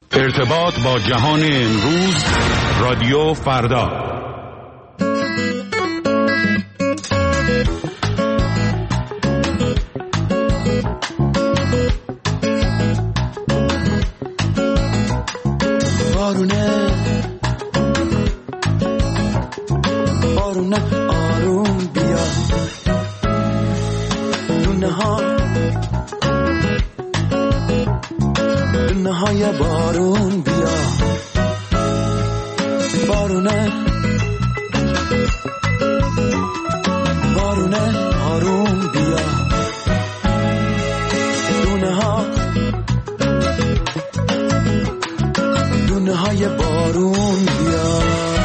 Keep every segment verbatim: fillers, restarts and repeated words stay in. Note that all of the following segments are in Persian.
ارتباط با جهان امروز، رادیو فردا. بارونه بارونه آروم بیا، دونه ها دونه های بارون بیا، بارونه بارونه آروم بیا، دونه ها دونه های بارون بیا.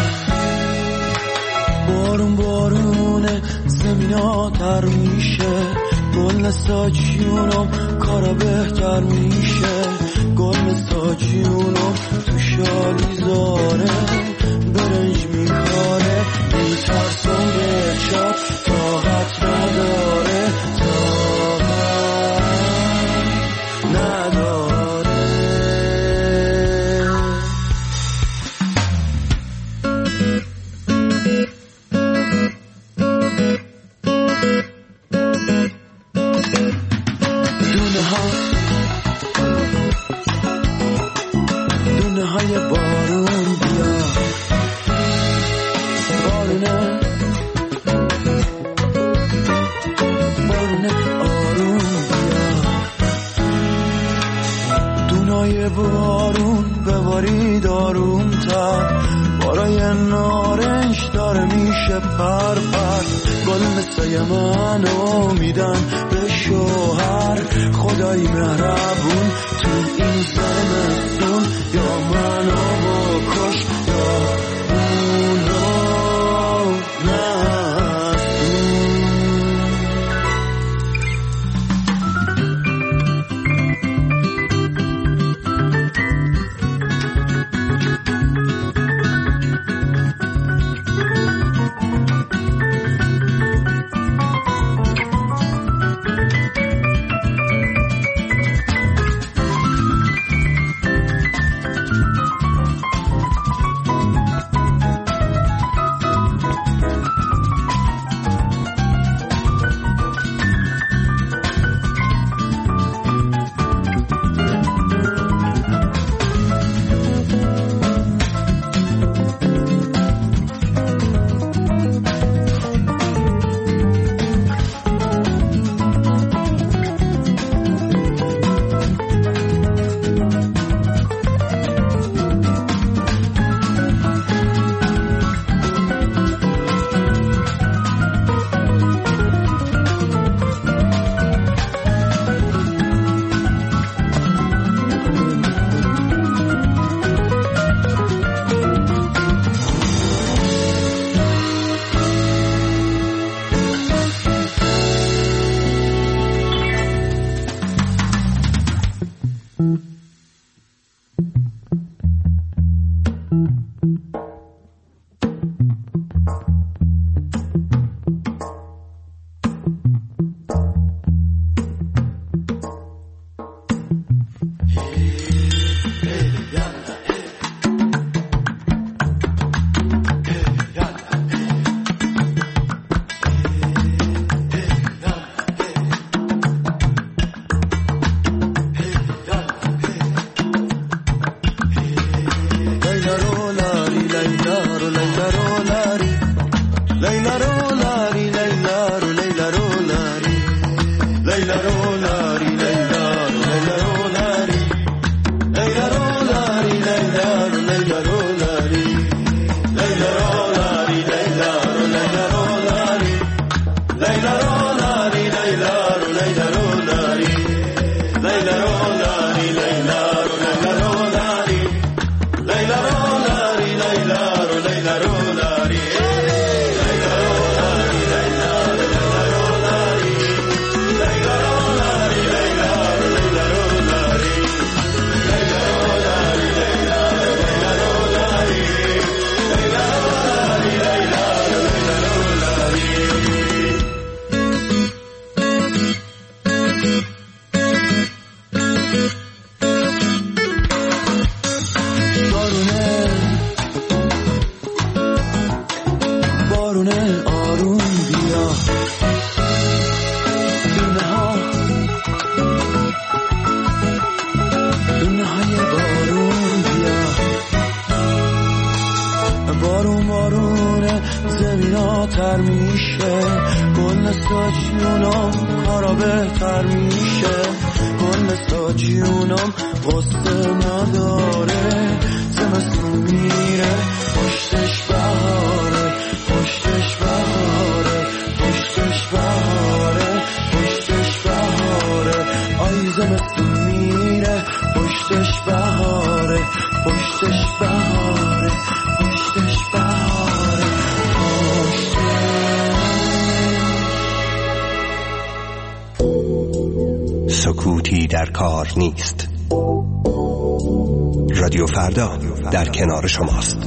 بارون بارونه زمینا تر میشه، گل ساجیونم کارا بهتر میشه، گل ساجیونم تو شالی زاره برنج میکاره، میترسم به چپ طاقت نداره، طاقت نداره. دونه ها دونه های بارون بیا، بارونه بارونه آروم بیا، دونای بارون ببارید آروم تر، بارای نارنج داره میشه پر پر، گل مثل منو میدن به شوهر، خدای مهربون تو این زمستون، یا منو بکش یا اونو نستون. زیباتر میشه، گل نستا جونم کارا بهتر میشه، گل نستا جونم قصه نداره، زمستون میره پشتش بهاره، پشتش بهاره، پشتش بهاره، پشتش بهاره، آی زمستون میره پشتش بهاره، پشتش بهاره، پشتش بهاره، پشتش. سکوتی در کار نیست. رادیو فردا در کنار شماست.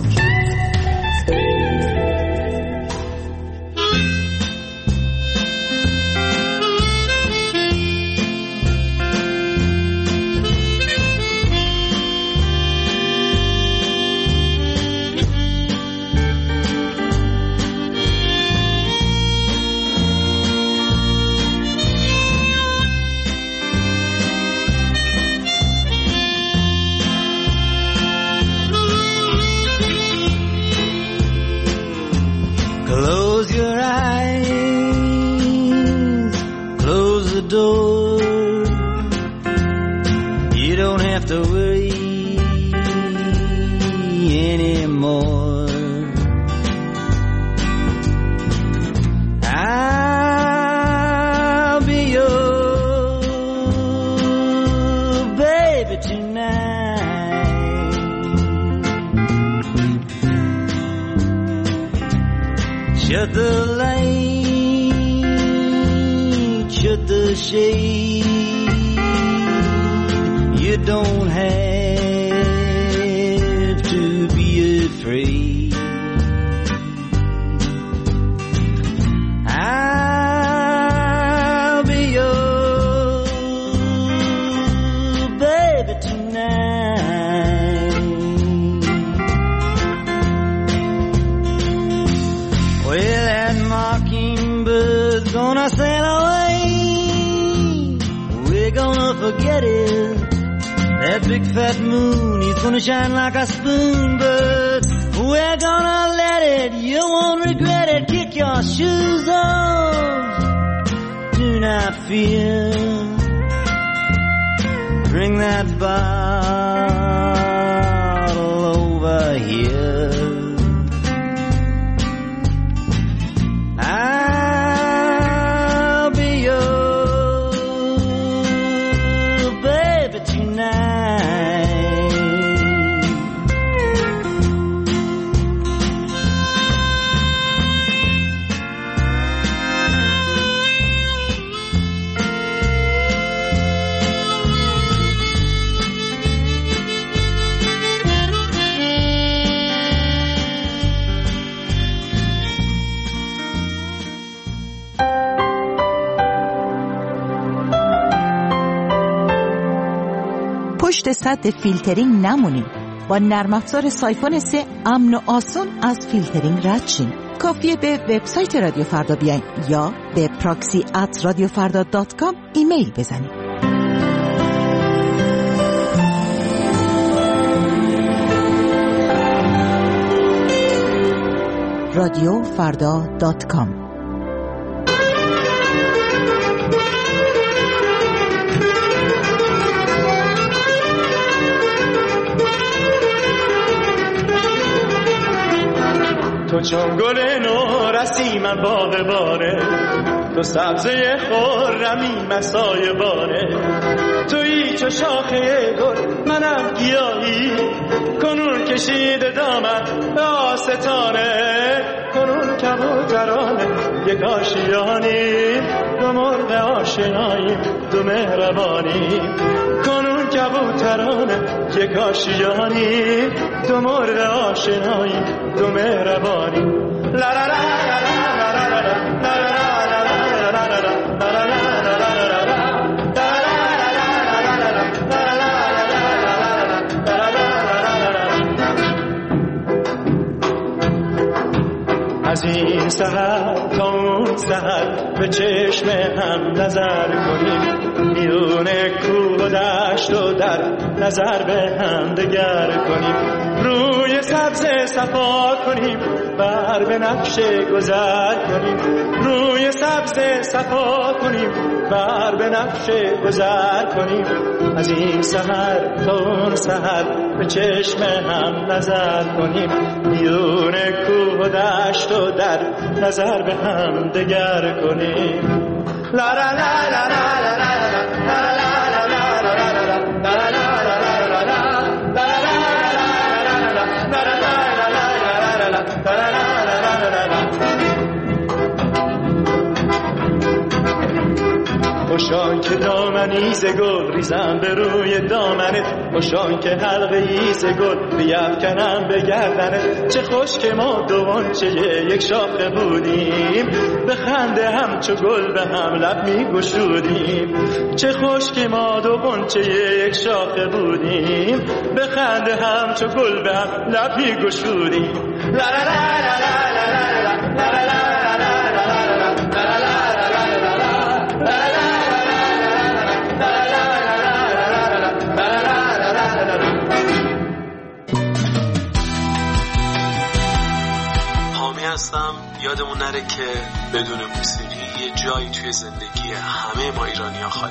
Close your eyes, close the door. You don't have to worry anymore. I'll be your baby tonight. Shut the light, shut the shade. You don't have to be afraid. I'll be your baby tonight. Well, that mockingbird's gonna sail away. We're gonna forget it. That big fat moon, he's gonna shine like a spoon. But we're gonna let it, you won't regret it. Kick your shoes off, do not fear. Bring that bottle over here. I'll be your baby tonight. پشت سد فیلترینگ نمونید. با نرم افزار سایفون سه امن و آسون از فیلترینگ رد شین. کافیه به وبسایت رادیو فردا بیاین یا به پراکسی ات رادیو فردا دات کام ایمیل بزنید. رادیو فردا دات کام. تو چون گل نورسی من باغبانه، تو سبزه خرمی مسای بانه، تویی چو شاخه گل منم گیاهی، کنون کشیده دامن به آستانه، کنون کبوترانه یک آشیانی، دو مرغ آشنایی دو مهربانی، کنون کبوترانه یک آشیانی، دو مرغ آشنایی دو مهربانی. لا لا لا لا لا لا لا از این سحر تا اون سحر به چشم هم نظر کنیم، میون کوه و دشت و در نظر به هم دگر کنیم، روی سبز صفا کنیم، بر به نقش گذر کنیم. روی سبز صفا کنیم، بر به نقش گذر کنیم. از این سحر تا اون سحر به چشم هم نظر کنیم. میون کوه و دشت و در نظر به هم دگر کنیم. لا لا لا لا لا لا خوشان که دامنی ز گل ریزم به روی دامنه، خوشان که حلقه ای ز گل بیفکنم به گردنه. چه خوش که ما دوان چه یک شاخه بودیم، به خنده هم چو گل به هم لب می گشودیم. چه خوش که ما دوان چه یک شاخه بودیم، به خنده هم چو گل به هم لب می گشودیم. لا لا لا لا لا لا لا لا هستم. یادمون نره که بدون موسیقی یه جایی توی زندگی همه ما ایرانی‌ها خالی.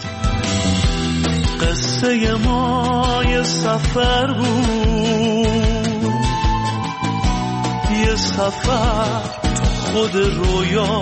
قصه ما یه سفر بود، یه سفر خود رویا.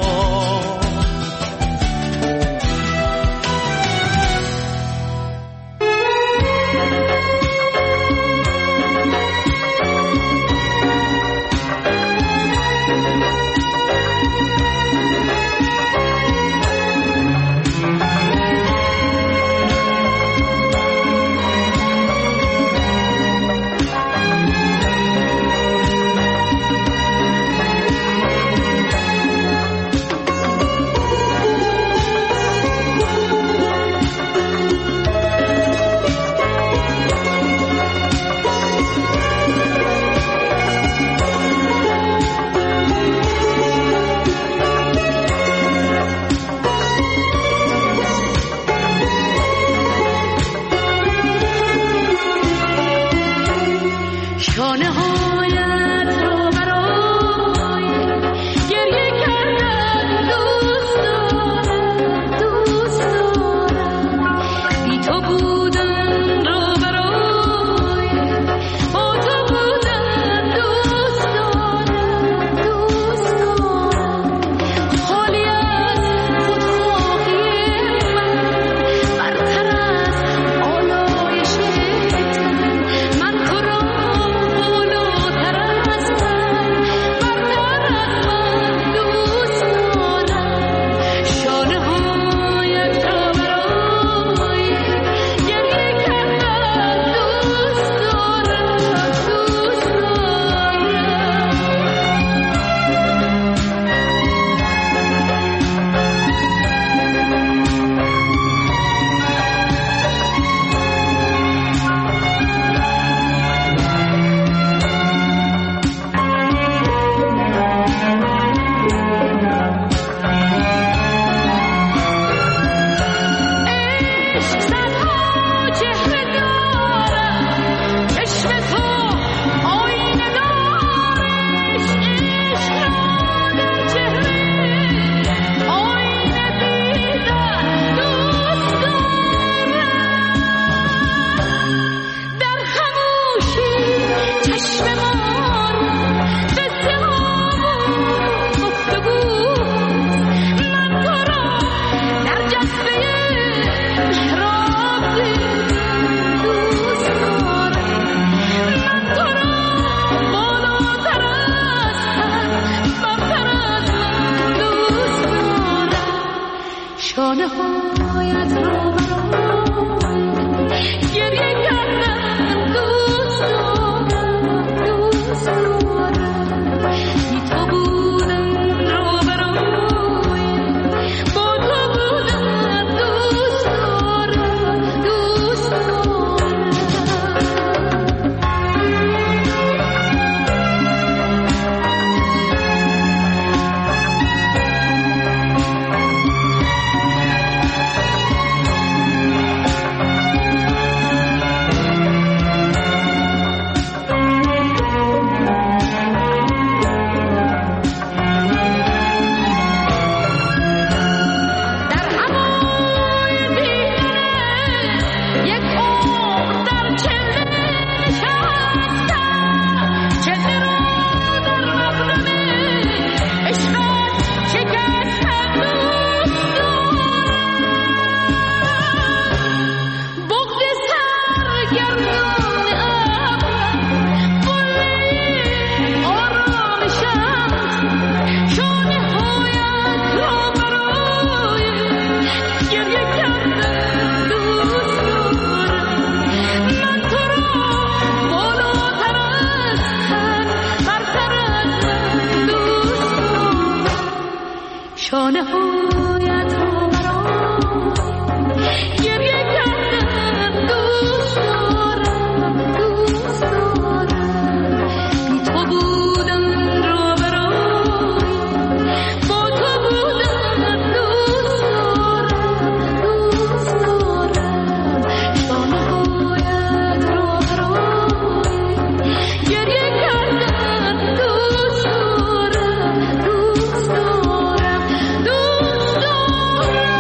شانه هایت رو برام گریه کردم دوست دارم دوست دارم بی تو بودم رو برام با تو بودم دوست دارم دوست دارم شانه هایت رو برام گریه کردم دوست دارم دوست دارم دوست دارم.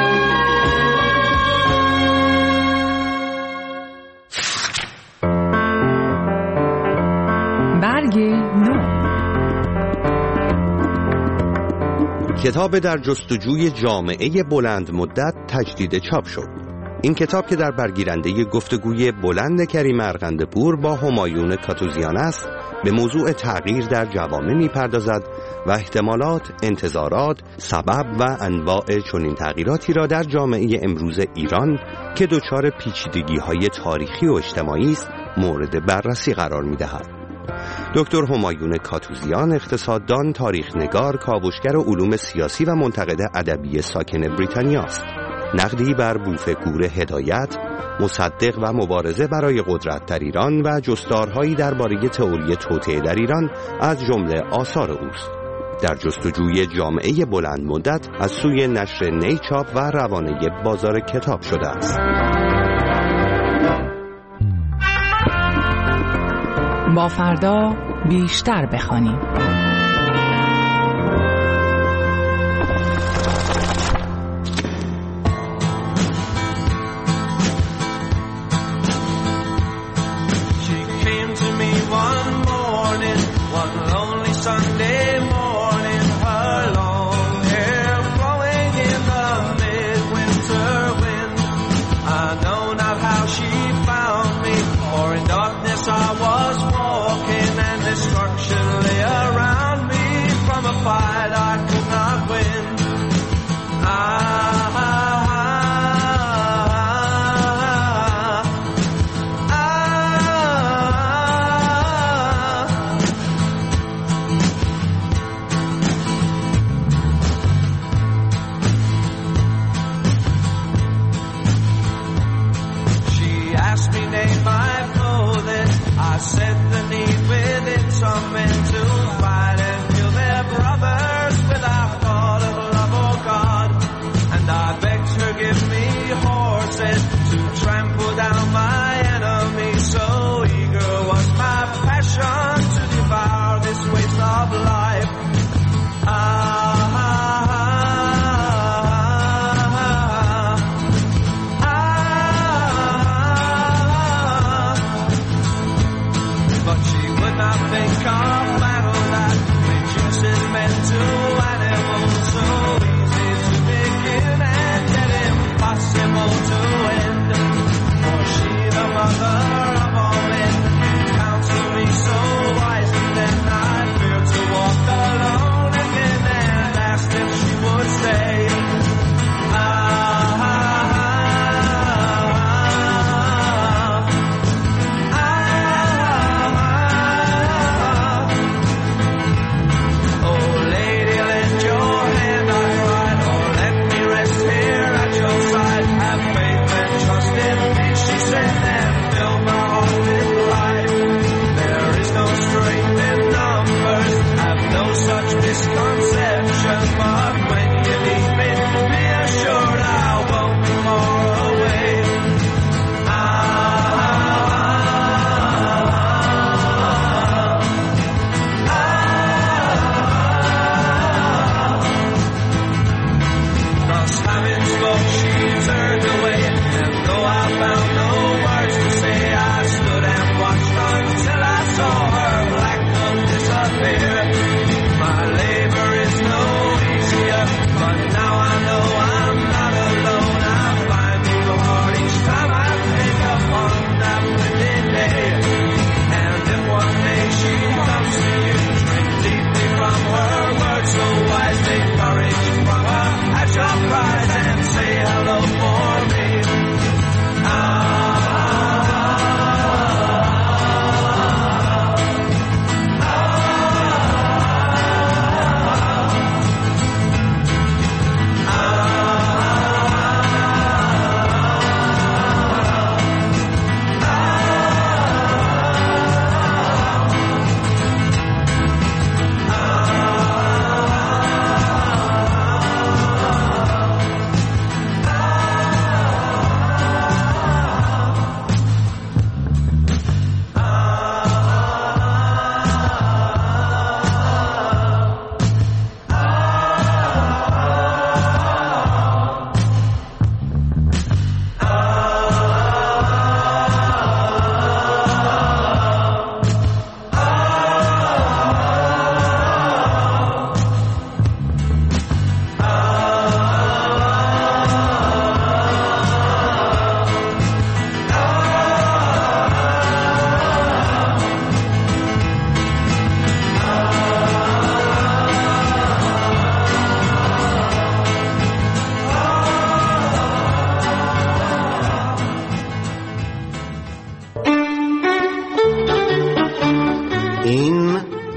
برگ نو. کتاب در جستجوی جامعه بلند مدت تجدید چاپ شد. این کتاب که در برگیرنده گفتگوی بلند کریم ارغندپور با همایون کاتوزیان است، به موضوع تغییر در جوامع می‌پردازد و احتمالات، انتظارات، سبب و انواع چنین تغییراتی را در جامعه امروز ایران که دچار پیچیدگی‌های تاریخی و اجتماعی است، مورد بررسی قرار می‌دهد. دکتر همایون کاتوزیان، اقتصاددان، تاریخ‌نگار، کاوشگر علوم سیاسی و منتقد ادبی ساکن بریتانیا است. نقدی بر بوفگور هدایت، مصدق و مبارزه برای قدرت در ایران و جستارهایی درباره تئوری توطئه در ایران از جمله آثار اوست. در جستجوی جامعه بلند مدت از سوی نشر نیچاپ و روانه بازار کتاب شده است. با فردا بیشتر بخوانیم. Sunday morning, her long hair flowing in the midwinter wind. I know not how she found me, for in darkness I was walking and destruction lay around.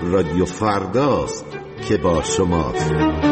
رادیو فرداست که با شماست.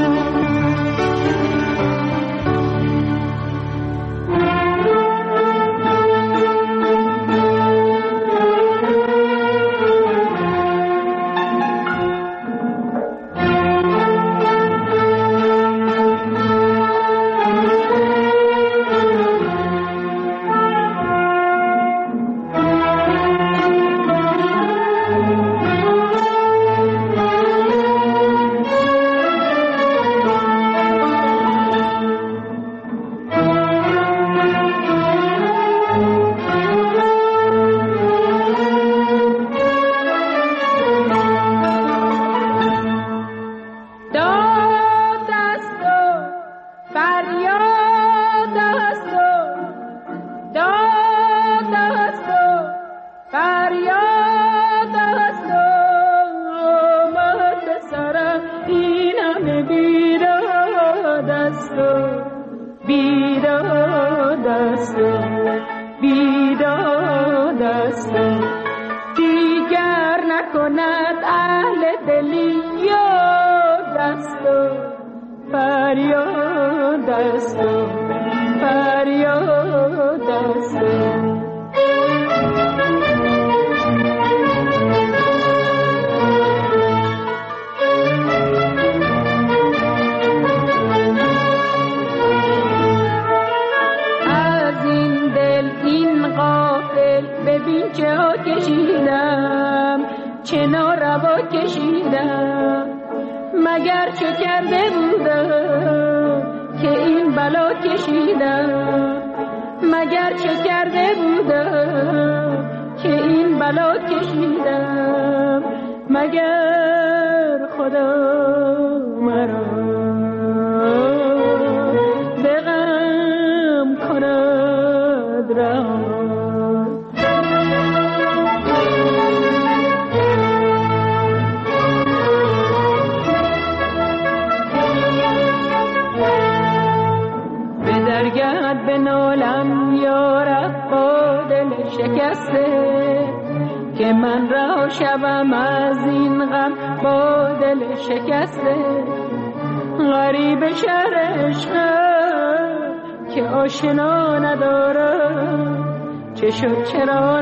چرا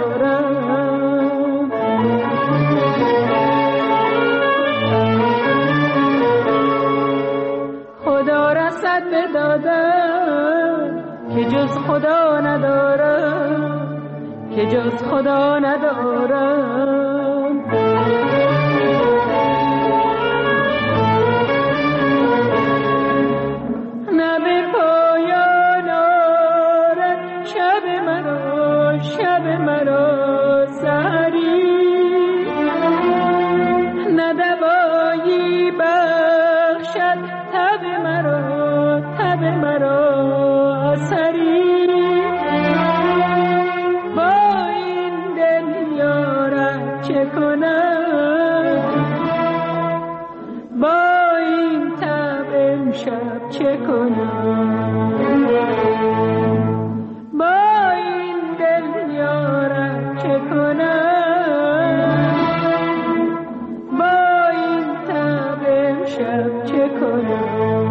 ندارم خدا رسد به دادم که جز خدا ندارم که جز خدا ندارم نه به پایان آرد شب مرا شب مرا سحری نه دوایی بخشد تب مرا تب مرا اثری با این دل یارم چه کنم با این تب امشب چه کنم با این دل یارم چه کنم با این تب امشب چه کنم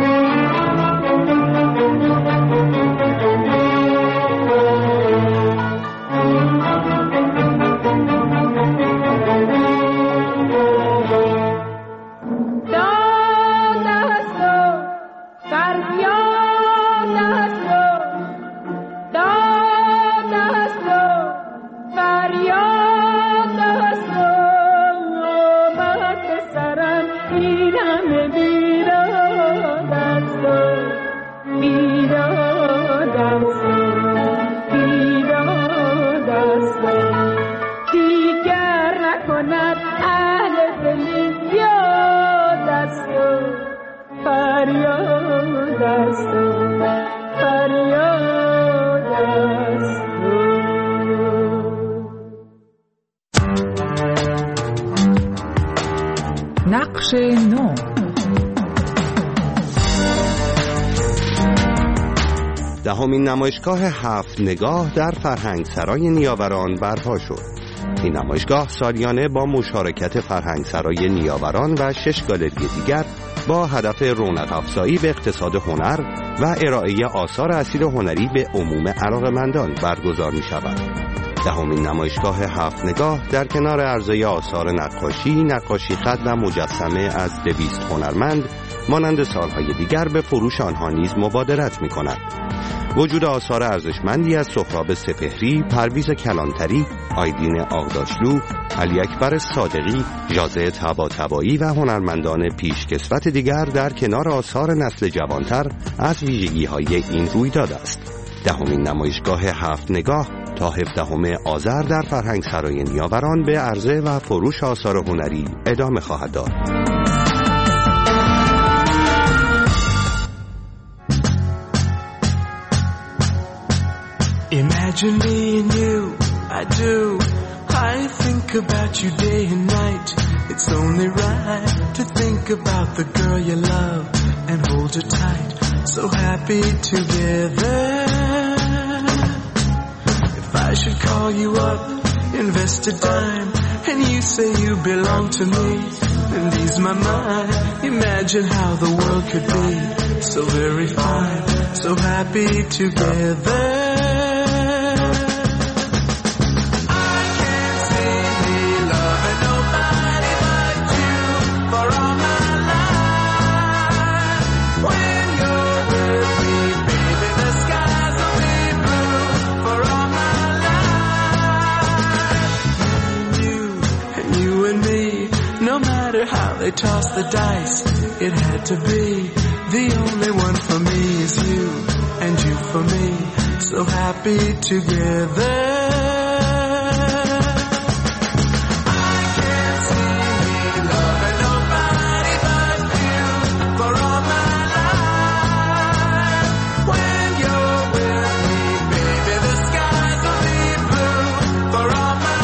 نقش نو. دهمین نمایشگاه هفت نگاه در فرهنگسرای نیاوران برپا شد. این نمایشگاه سالیانه با مشارکت فرهنگسرای نیاوران و شش گالری دیگر با هدف رونق افزایی به اقتصاد هنر و ارائه آثار اصیل هنری به عموم علاقه‌مندان برگزار می شود. دهمین نمایشگاه هفت نگاه در کنار عرضه آثار نقاشی، نقاشی خط و مجسمه از دویست هنرمند مانند سالهای دیگر به فروش آنها نیز مبادرت می کند. وجود آثار ارزشمندی از سهراب سپهری، پرویز کلانتری، آیدین آغداشلو، علی اکبر صادقی، ژاژه طباطبایی و هنرمندان پیشکسوت دیگر در کنار آثار نسل جوانتر از ویژگی‌های این رویداد است. دهمین نمایشگاه هفت نگاه تا هفدهم آذر در فرهنگسرای نیاوران به عرضه و فروش آثار هنری ادامه خواهد داد. Imagine me and you, I do. I think about you day and night. It's only right to think about the girl you love and hold her tight. So happy together. If I should call you up, invest a dime, and you say you belong to me, and ease my mind. Imagine how the world could be so very fine, so happy together. They tossed the dice, it had to be. The only one for me is you, and you for me, so happy together. I can't see me loving nobody but you for all my life. When you're with me, baby, the skies will be blue for all my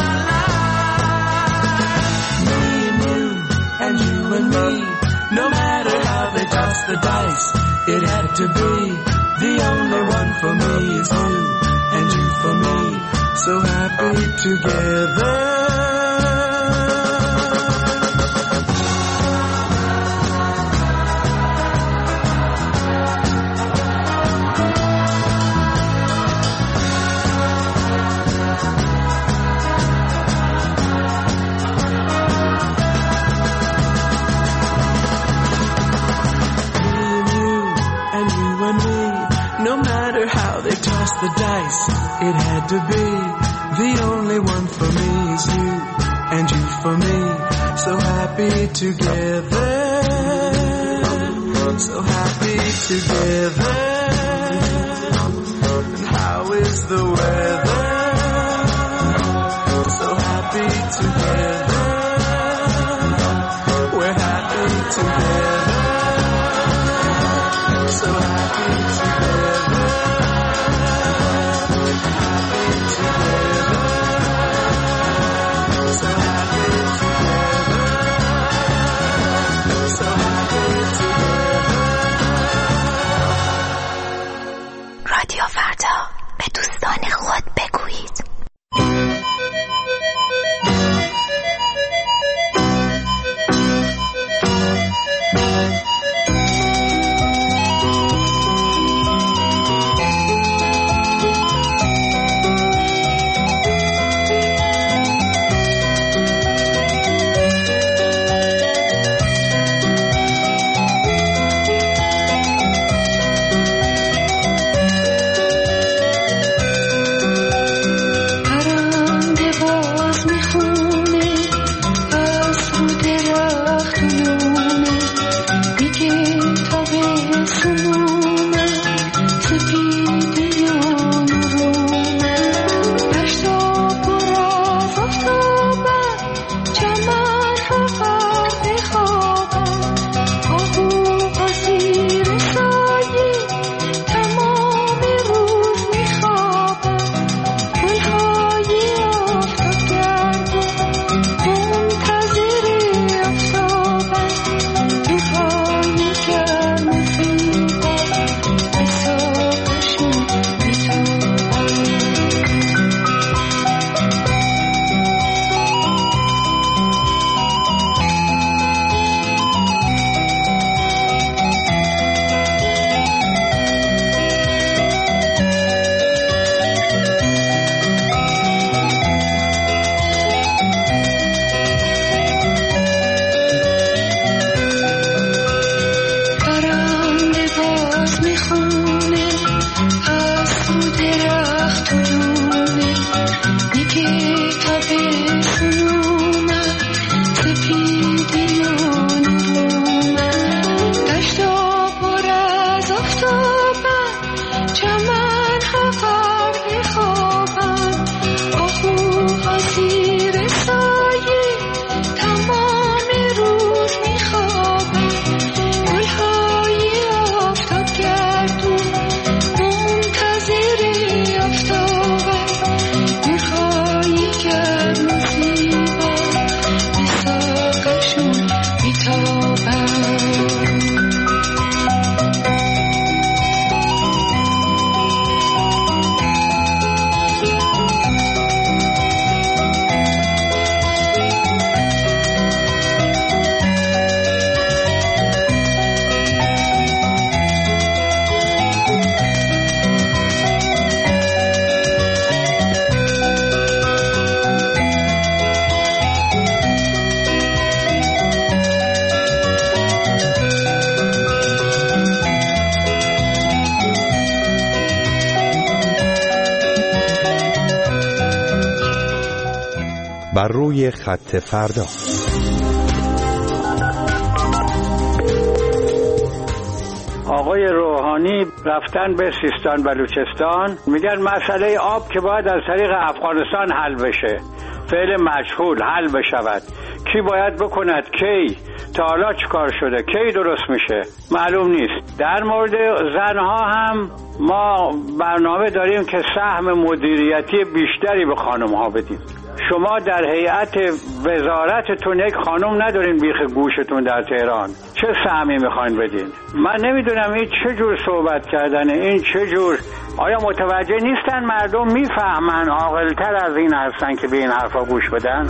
life. Me and you, and you and me, no matter how they toss the dice, it had to be. The only one for me is you, and you for me, so happy together. The dice, it had to be. The only one for me is you, and you for me, so happy together, so happy together. And how is the weather? So happy together, we're happy together, so happy together. رادیو فردا، به دوستان خود بگویید. روی خط فردا. آقای روحانی رفتن به سیستان بلوچستان، میگن مسئله آب که باید از طریق افغانستان حل بشه، فعل مجهول حل بشود، کی باید بکند، کی، تا حالا چیکار شده، کی درست میشه معلوم نیست. در مورد زنها هم ما برنامه داریم که سهم مدیریتی بیشتری به خانم ها بدیم. شما در هیئت وزارتتون یک خانم ندارین بیخ گوشتون در تهران، چه سهمی میخواین بدین؟ من نمیدونم این چه جور صحبت کردنه، این چه جور، آیا متوجه نیستن مردم میفهمن عاقل‌تر از این هستن که به این حرفا گوش بدن؟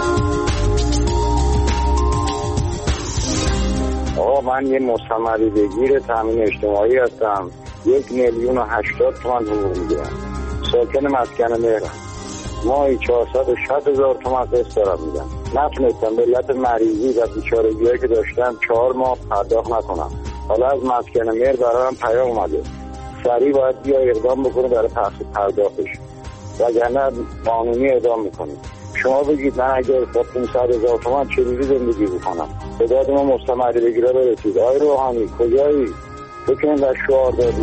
آقا من یه مستمری بگیر تامین اجتماعی هستم، یک میلیون و هشتاد تومن حقوق میگیرم، ساکن مسکن مهرم، ماهی چهارصد و شصت هزار تومن قسط دارم میدم. نتونستم به علت مریضی و بیچارگی‌هایی که داشتم چهار ماه پرداخت نکنم. حالا از مسکن مهر برایم پیام اومده سریع باید بیا اقدام بکنه برای پرداختش، وگرنه قانونی اعدام میکنیم. شما بگید من اگر با پانصد هزار تومن چجوری زندگی بکنم؟ به داد ما مستمری بگیره برسید. آقای روحانی کجایی؟ تو که اینقدر شعار دادی.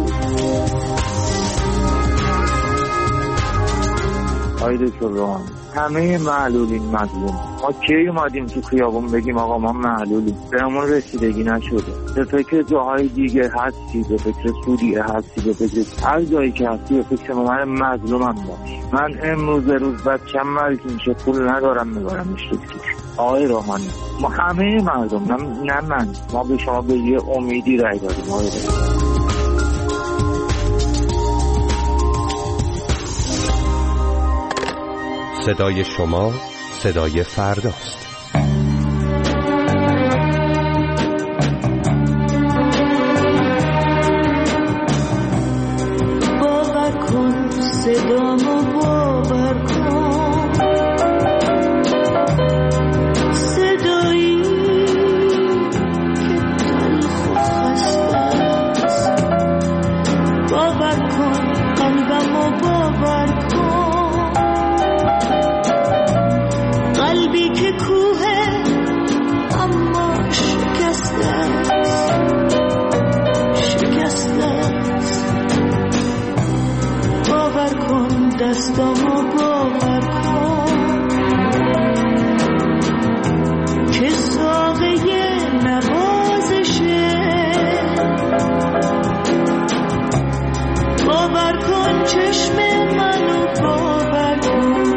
آقای دکتر روحانی همه معلولین مظلوم. ما کی اومدیم تو خیابون بگیم آقا ما معلولیم؟ بهمون رسیدگی نشده. به فکر جاهای دیگه هستی، به فکر سوریه هستی، به فکر هر جایی که هستی به فکر من مظلومم باش. من امروز روز بچم مریض میشه پول ندارم میبرمش دکتر. آقای روحانی ما همه مردم، نه من، ما به شما به یه امیدی رای دادیم. آقای روحانی صدای شما صدای فرداست. باور کن صدامو، باور کن صدایی که تلخ و خسته است. باور کن قلبمو، باور کن قلبی که کوه اما شکسته است، شکسته است. باور کن دستامو، باور کن که ساقه نوازشه. باور کن چشم منو، باور کن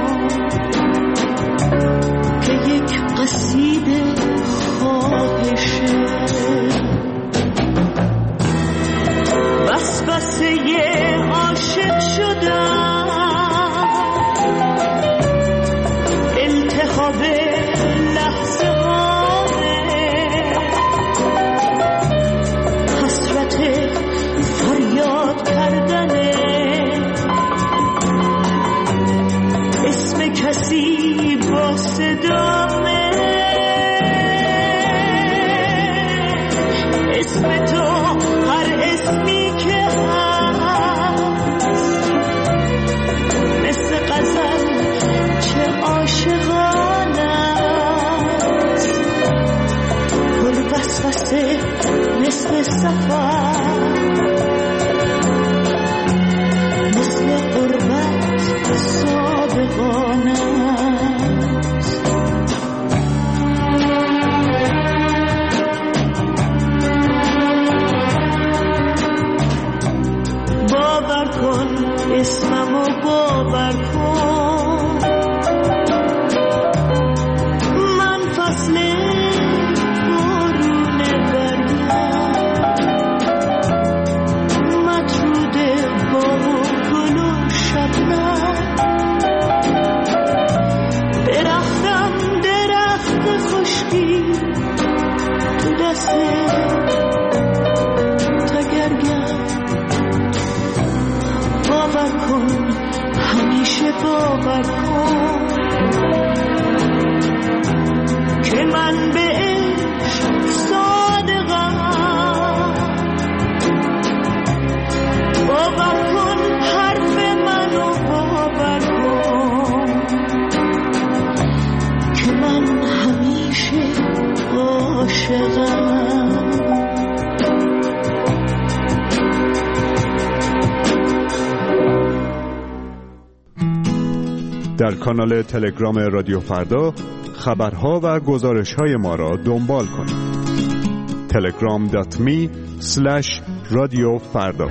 یک قصیده خواهشه. وسوسه عاشق شدم، التهاب لحظه هامه، حسرت فریاد کردنه، اسم کسی با صدامه، اسم تو هر اسمی که هست، مثل غزل چه عاشقانه است، پر وسوسه مثل سفر، مثل غربت صادقانه. باور کن اسممو، باور کن من فصل بارون بریم، مطرود باغ و گل و شبنم، درختم درخت خشکی تو دست تگرگم. باور کن همیشه باور کن که من به عشق صادقم. باور کن حرف منو، باور کن عاشقم. در کانال تلگرام رادیو فردا خبرها و گزارش‌های ما را دنبال کنید. تلگرام دات می اسلش رادیو فردا.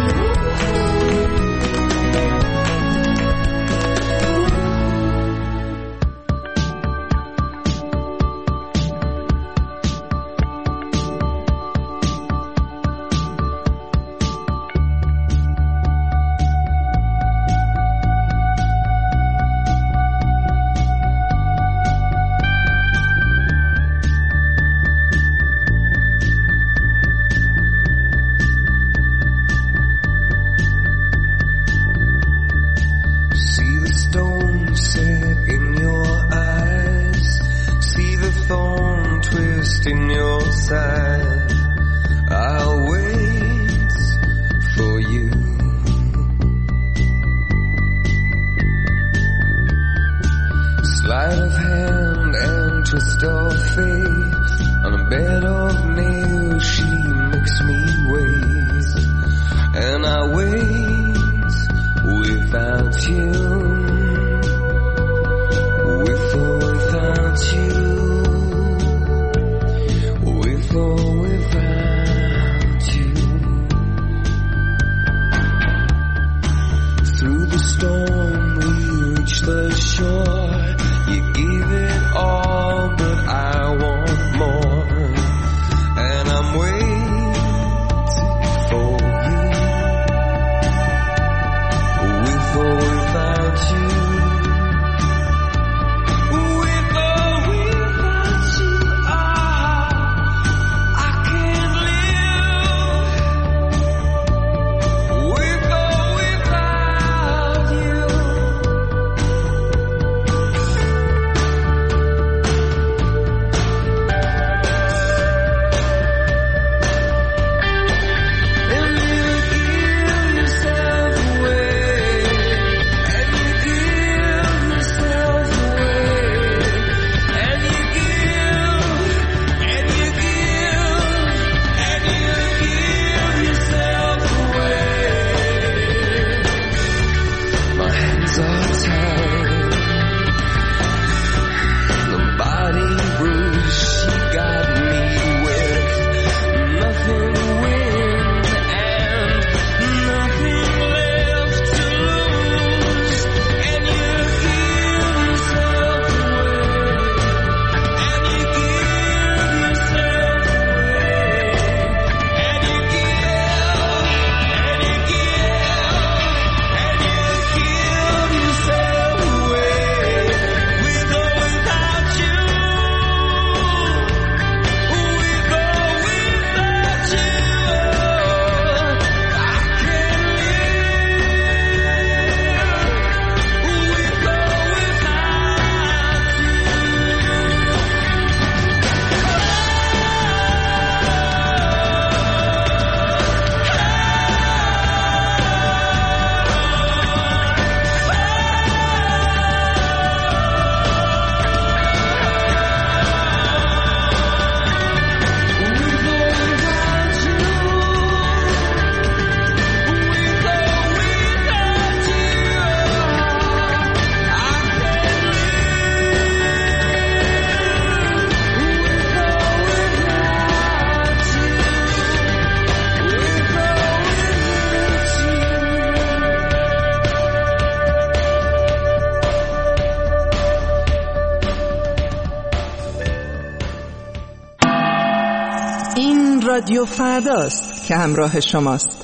رادیو فرداست که همراه شماست.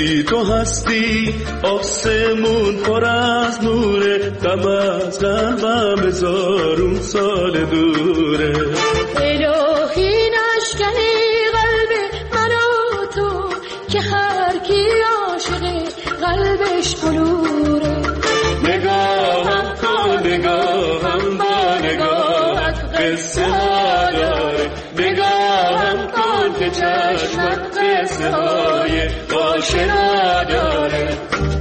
وقتی تو هستی آسمون پر از نوره، غم از قلبم هزارون سال دوره. الهی نشکنی قلب من و تو که هر کی عاشق قلبش بلوره. نگاهم کن نگاهم با نگاهت قصه ها داره، نگاهم کن که چشمت قصه های آشنا داره.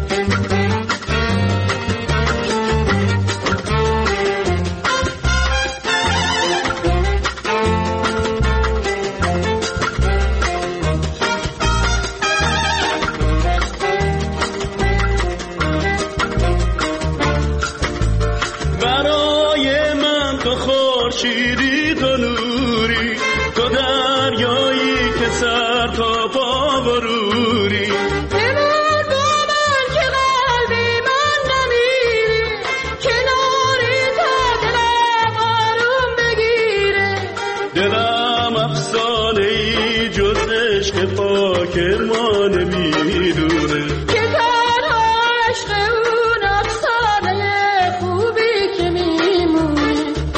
برای من تو خورشیدی، تو نوری، تو دریایی که سر تا پا بروری. بمون با من که قلبی من نمیره، کناری تا دلم آروم بگیره. دلم افسانه ای جز عشق پاک ما نمیدونه، که تنها عشق اون افسانه خوبی که میمونه.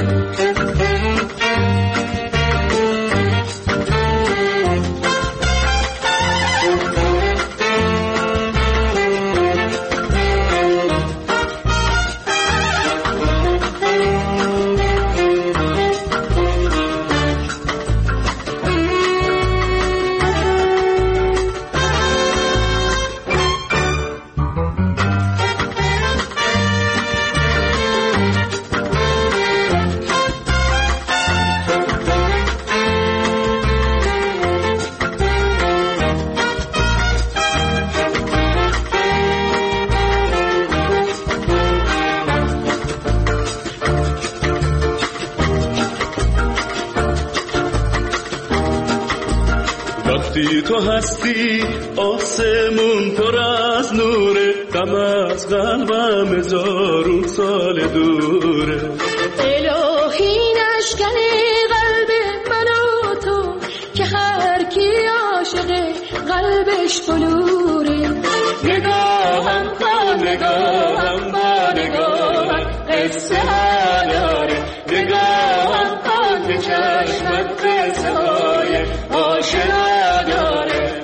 وقتی تو هستی آسمون پر از نوره، غم از قلبم هزارون سال دوره. الهی نشکنی قلب من و تو که هر کی عاشق قلبش بلوره. نگاهم کن نگاهم با نگاهت قصه ها داره، نگاهم کن که چشمت قصه های آشنا داره.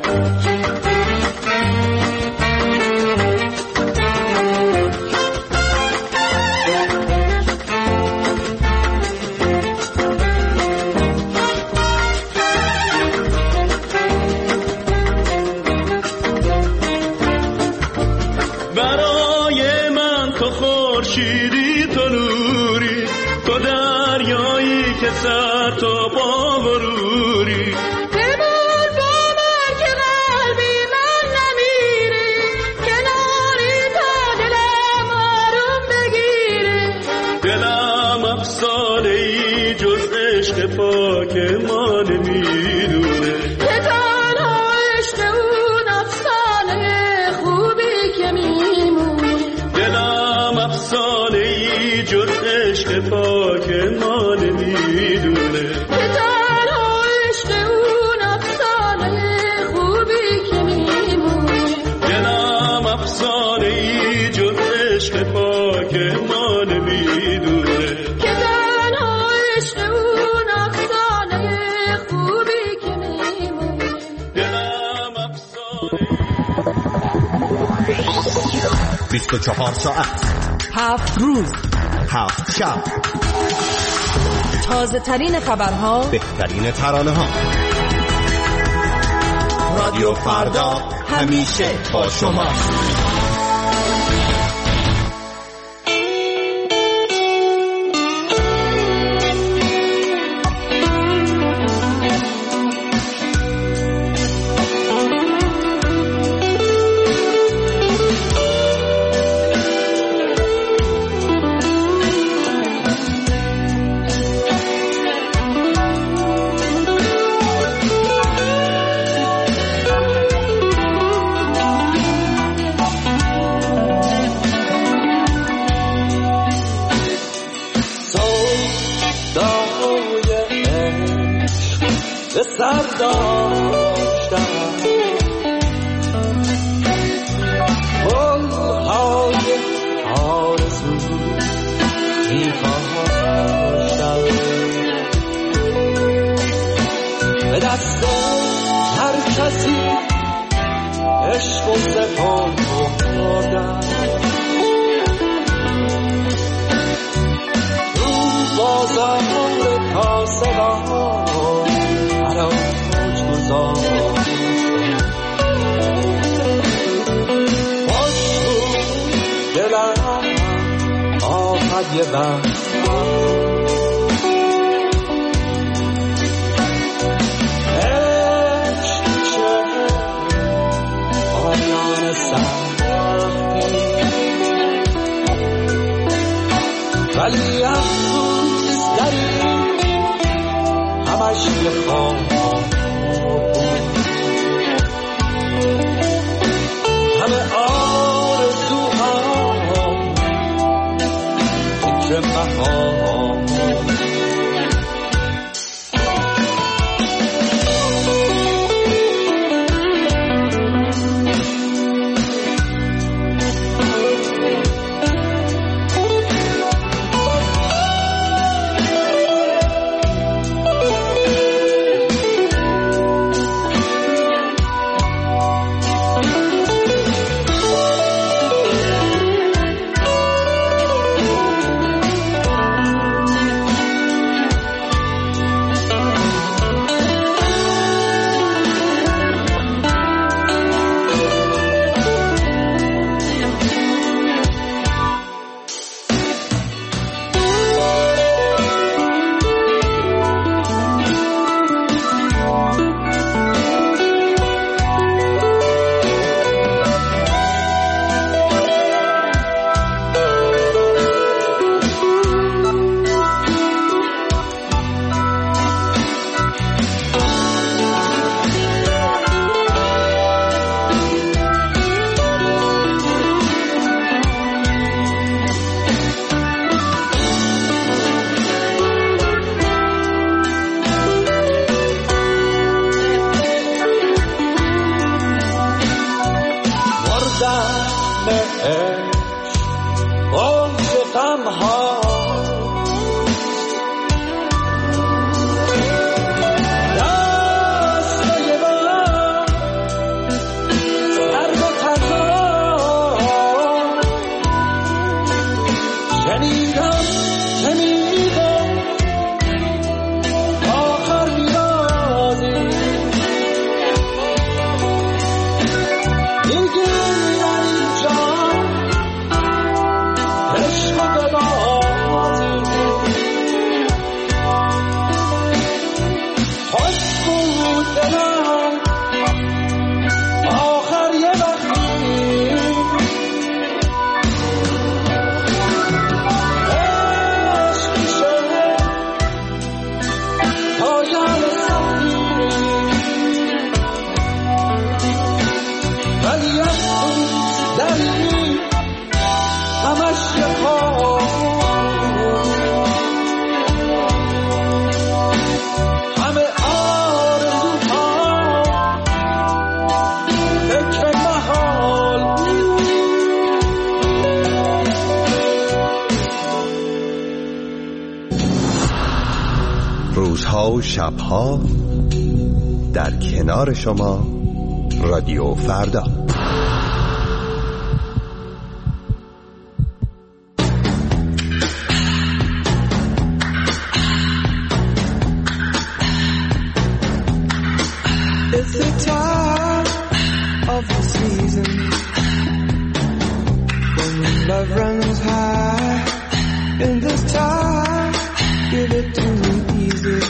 برای من تو خورشیدی، تو نوری، تو دریایی که سر تا پا بروری. بمون با من که قلبی من نمیره، کناری تا دلم آروم بگیره. دلم افسانه ای جز عشق پاک ما نمیدونه، که تنها عشق اون افسانه خوبی که میمونه. دلم افسانه ای جز عشق پاک ما نمیدونه، که تنها عشق اون افسانه خوبی که میمونه. دلم افسانه ای جز عشق پاک ما نمیدونه، که تنها عشق اون افسانه خوبی که میمونه. دلم افسانه بیست و چهار ساعت، هفت روز، هفت شب، تازه ترین خبرها، بهترین ترانه ها. رادیو فردا همیشه با شماست. سر داشتم دلم آخد یه وقت عشق میشه پایان سختی ولی افسوس داری همش یه خواب همه آرزوها فکر بهار روزها و شبها در کنار شما رادیو فردا. It's the time of the season when love runs high. In this time, give it to me easy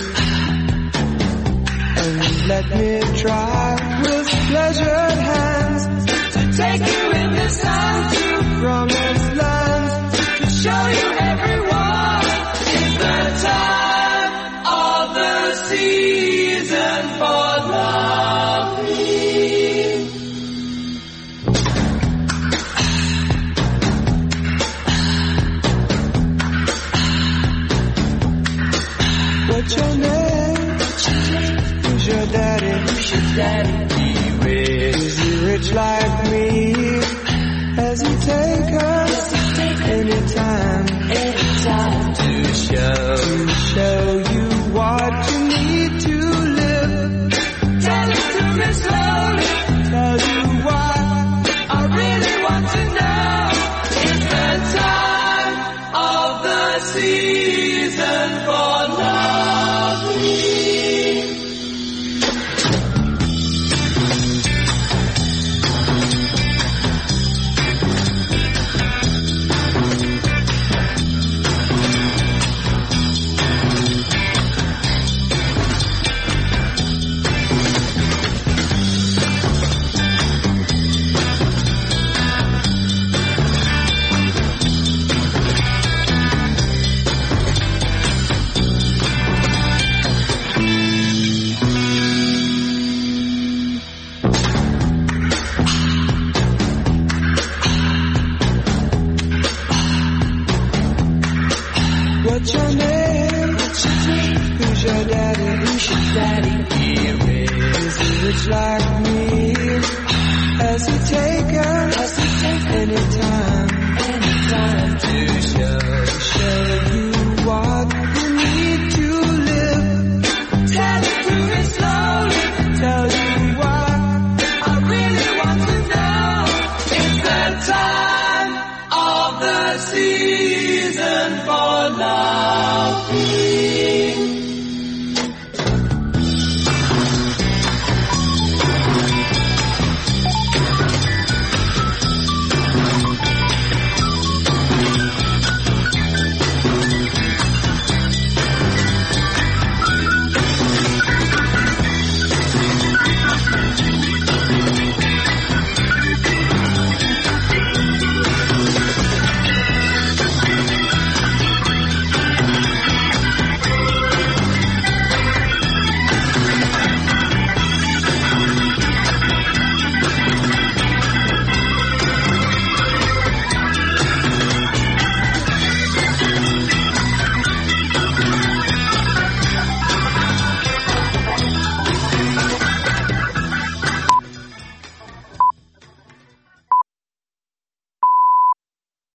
and let me try with pleasured hands to take you in this time to promised lands, to show you everyone. It's the time of the season for loving. What's your name? Who's your daddy? Who's your daddy? Be rich. Is he rich like me? Has he take us anytime? Anytime to show to show you what you need to live. Tell it to me slowly. Tell you why I really want to know. It's the time of the season for loving. What's your name? Who's your daddy? Who's your daddy? Here is rich like me. Has he taken? Has he taken any time? Any time to show show you what you need to live? Tell it to me slowly. Tell you what I really want to know. It's the time of the season for love.